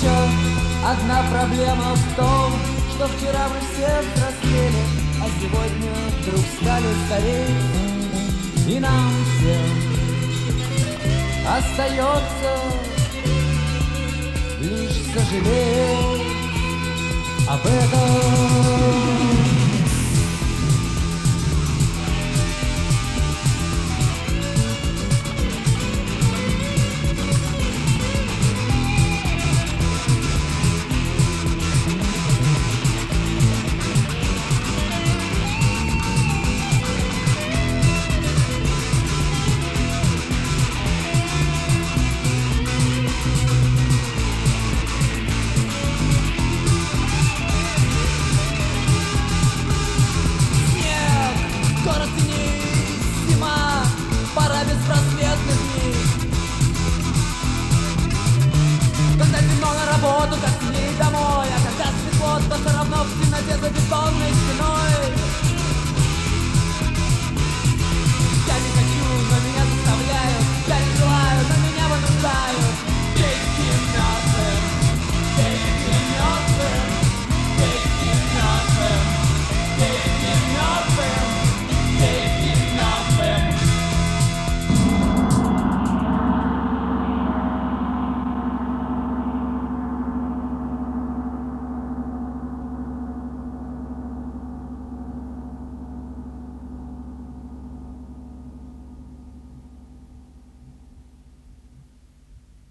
еще одна проблема в том, что вчера мы все взрослели, а сегодня вдруг стали стареть. И нам всем остается лишь сожалеть об этом. Как темней домой, а когда светло, то все равно в темноте за бетонной стеной.